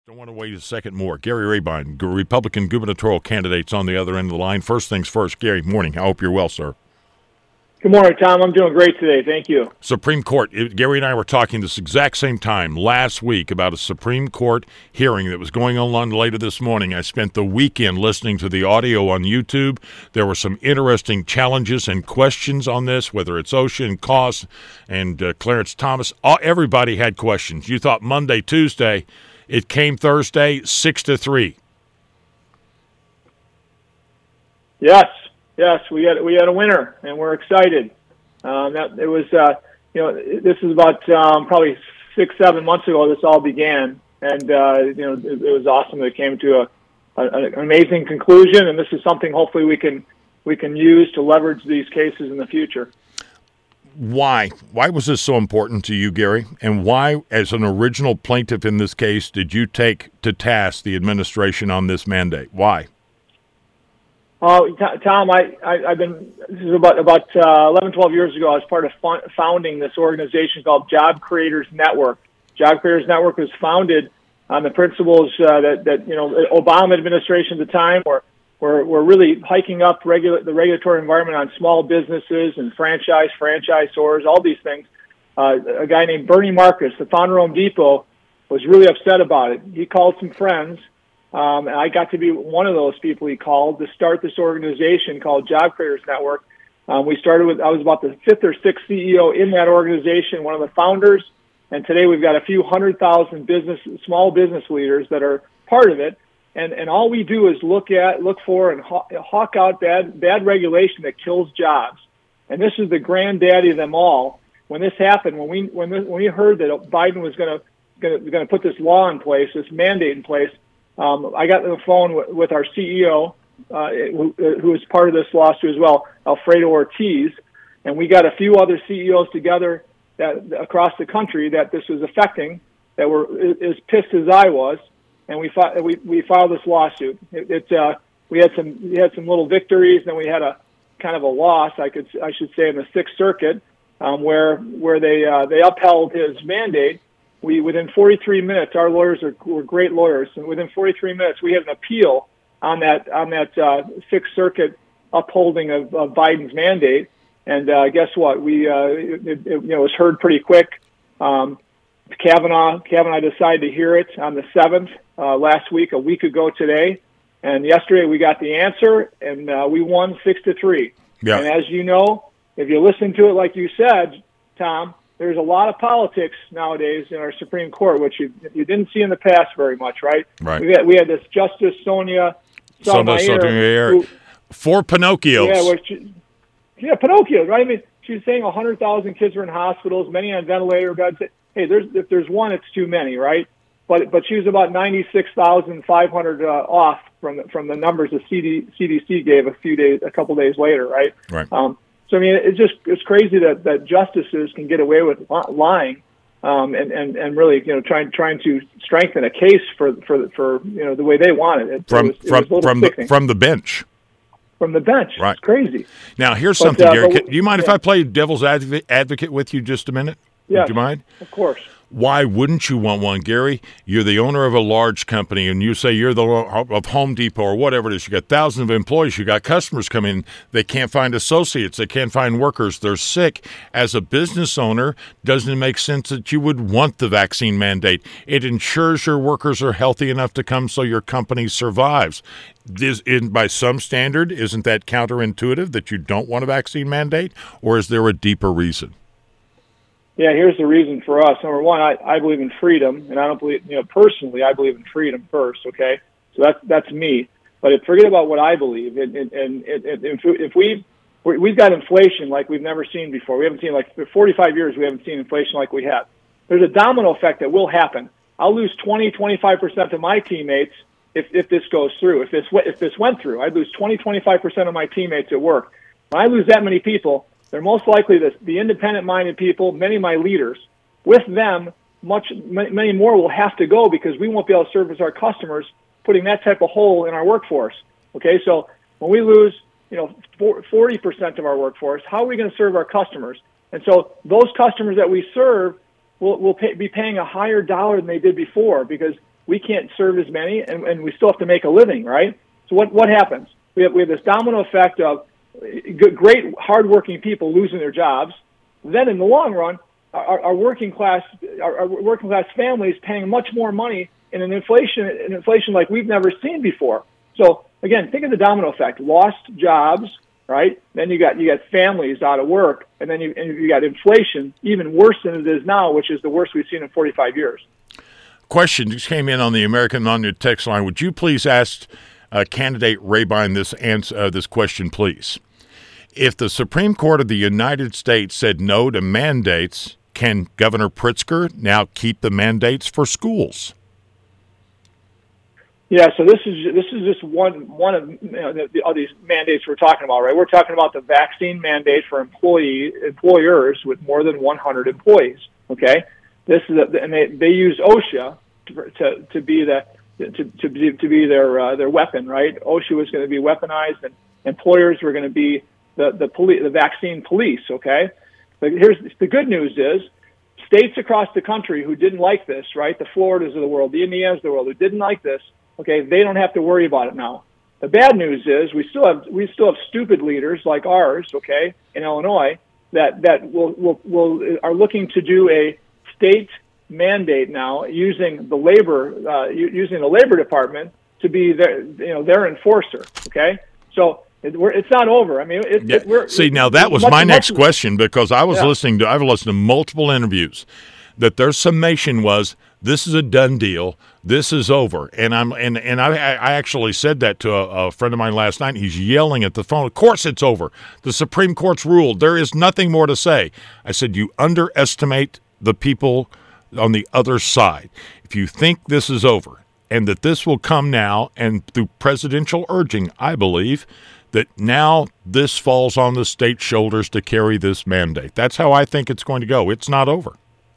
Don't want to wait a second more. Gary Rabine, Republican gubernatorial candidate's on the other end of the line. First things first, Gary, morning. I hope you're well, sir. Good morning, Tom. I'm doing great today. Thank you. Supreme Court. Gary and I were talking this exact same time last week about a Supreme Court hearing that was going on later this morning. I spent the weekend listening to the audio on YouTube. There were some interesting challenges and questions on this, whether it's OSHA and Cost and Clarence Thomas. Everybody had questions. You thought Monday, Tuesday. It came Thursday, 6-3. Yes, we had a winner, and we're excited. This is about probably 6-7 months ago. This all began, and it was awesome that it came to an amazing conclusion. And this is something hopefully we can use to leverage these cases in the future. Why? Why was this so important to you, Gary? And why, as an original plaintiff in this case, did you take to task the administration on this mandate? Why? Tom, I've been, this is about 11, 12 years ago, I was part of founding this organization called Job Creators Network. Job Creators Network was founded on the principles that Obama administration at the time were really hiking up the regulatory environment on small businesses and franchisors, all these things. A guy named Bernie Marcus, the founder of Home Depot, was really upset about it. He called some friends, and I got to be one of those people he called to start this organization called Job Creators Network. I was about the fifth or sixth CEO in that organization, one of the founders, and today we've got a few 100,000 small business leaders that are part of it. And all we do is look for and hawk out bad regulation that kills jobs. And this is the granddaddy of them all. When this happened, when we heard that Biden was going to put this law in place, this mandate in place, I got on the phone with our CEO, who is part of this lawsuit as well, Alfredo Ortiz, and we got a few other CEOs together across the country that this was affecting, that were as pissed as I was. And we filed this lawsuit. We had some little victories, and we had a kind of a loss, I should say, in the Sixth Circuit, where they upheld his mandate. Within 43 minutes, our lawyers were great lawyers, and within 43 minutes, we had an appeal on that Sixth Circuit upholding of Biden's mandate. And guess what? It was heard pretty quick. Kavanaugh decided to hear it on the 7th last week, a week ago today, and yesterday we got the answer, and we won 6-3. Yeah. And as you know, if you listen to it like you said, Tom, there's a lot of politics nowadays in our Supreme Court, which you didn't see in the past very much, right? Right. We had this Justice Sonia Sotomayor for Pinocchios. Yeah, Pinocchios, right? I mean, she was saying 100,000 kids are in hospitals, many on ventilator beds. Hey, if there's one, it's too many, right? But she was about 96,500 off from the numbers the CDC gave a couple days later, right? Right. So I mean, it's crazy that justices can get away with lying, and really trying to strengthen a case for the way they want it. From the bench. From the bench, right? It's crazy. Now here's something, Gary. Do you mind if I play devil's advocate with you just a minute? Yeah, would you mind? Of course. Why wouldn't you want one, Gary? You're the owner of a large company, and you say you're the of Home Depot or whatever it is. You got thousands of employees. You got customers coming in. They can't find associates. They can't find workers. They're sick. As a business owner, doesn't it make sense that you would want the vaccine mandate? It ensures your workers are healthy enough to come so your company survives. By some standard, isn't that counterintuitive that you don't want a vaccine mandate, or is there a deeper reason? Yeah, here's the reason for us. Number one, I believe in freedom, and I don't believe, personally, I believe in freedom first, okay? So that's me. But forget about what I believe. If we've got inflation like we've never seen before. We haven't seen, for 45 years, we haven't seen inflation like we have. There's a domino effect that will happen. I'll lose 25% of my teammates if this goes through. If this went through, I'd lose 25% of my teammates at work. When I lose that many people, they're most likely the independent-minded people, many of my leaders. With them, many more will have to go because we won't be able to service our customers, putting that type of hole in our workforce. Okay, so when we lose, 40% of our workforce, how are we going to serve our customers? And so those customers that we serve will be paying a higher dollar than they did before because we can't serve as many, and we still have to make a living, right? So what happens? We have this domino effect of great, hardworking people losing their jobs. Then in the long run, our working class families paying much more money in an inflation like we've never seen before. So again, think of the domino effect: lost jobs, right? Then you got families out of work, and then you got inflation even worse than it is now, which is the worst we've seen in 45 years. Question just came in on the American Non-New text line. Would you please ask candidate Rehbein this question, please? If the Supreme Court of the United States said no to mandates, can Governor Pritzker now keep the mandates for schools? Yeah, so this is just one of all these mandates we're talking about, right? We're talking about the vaccine mandate for employers with more than 100 employees. Okay, this is and they use OSHA to be their weapon, right? OSHA was going to be weaponized, and employers were going to be the vaccine police. Okay, but here's the good news: is states across the country who didn't like this, right? The Floridas of the world, the Indianas of the world, who didn't like this. Okay, they don't have to worry about it now. The bad news is we still have stupid leaders like ours, okay, in Illinois that are looking to do a state mandate now using the labor department to be their enforcer. Okay, so it's not over. I mean, now that was my next question, because I've listened to multiple interviews that their summation was, this is a done deal. This is over. And I actually said that to a friend of mine last night. He's yelling at the phone. Of course it's over. The Supreme Court's ruled. There is nothing more to say. I said, you underestimate the people on the other side. If you think this is over and that this will come now, and through presidential urging, I believe that now this falls on the state's shoulders to carry this mandate. That's how I think it's going to go. It's not over.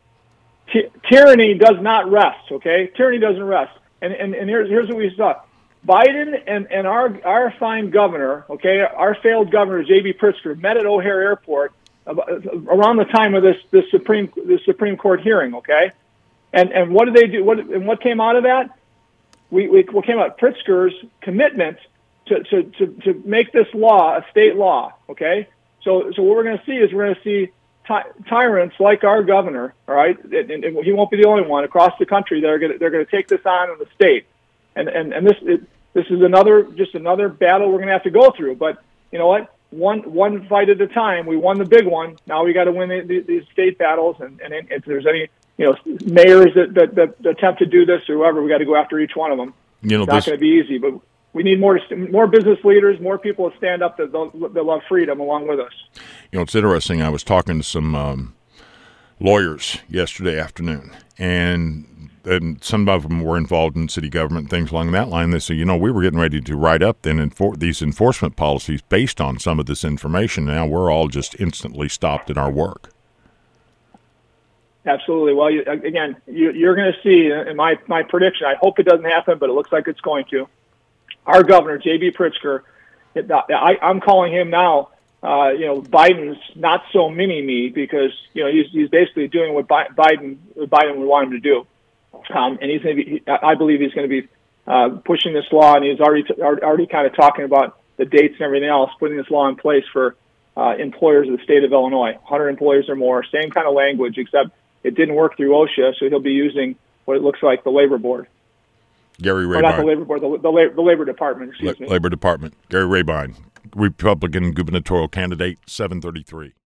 Tyranny does not rest, okay? Tyranny doesn't rest. And here's what we saw. Biden and our fine governor, okay, our failed governor, J.B. Pritzker, met at O'Hare Airport around the time of this Supreme Court hearing, okay? And what did they do? What came out of that? What came out? Pritzker's commitment to make this law a state law, okay? So what we're going to see tyrants like our governor, all right, and he won't be the only one across the country. They're going to take this on in the state, and this is another battle we're going to have to go through. But you know what? One fight at a time. We won the big one. Now we got to win these state battles. And if there's any mayors that attempt to do this or whoever, we got to go after each one of them. It's not going to be easy, but we need more business leaders, more people to stand up that love freedom along with us. It's interesting. I was talking to some lawyers yesterday afternoon, and some of them were involved in city government, things along that line. They said, we were getting ready to write up these enforcement policies based on some of this information. Now we're all just instantly stopped in our work. Absolutely. Well, you're going to see, in my prediction, I hope it doesn't happen, but it looks like it's going to. Our governor, J.B. Pritzker, I'm calling him now, Biden's not so mini-me, because, he's basically doing what Biden would want him to do. And he's going to be, I believe he's going to be pushing this law, and he's already kind of talking about the dates and everything else, putting this law in place for employers of the state of Illinois, 100 employees or more, same kind of language, except it didn't work through OSHA, so he'll be using what it looks like the labor board. Gary Rehbein. Not the labor board, the labor department, excuse me. Labor department. Gary Rehbein, Republican gubernatorial candidate, 733.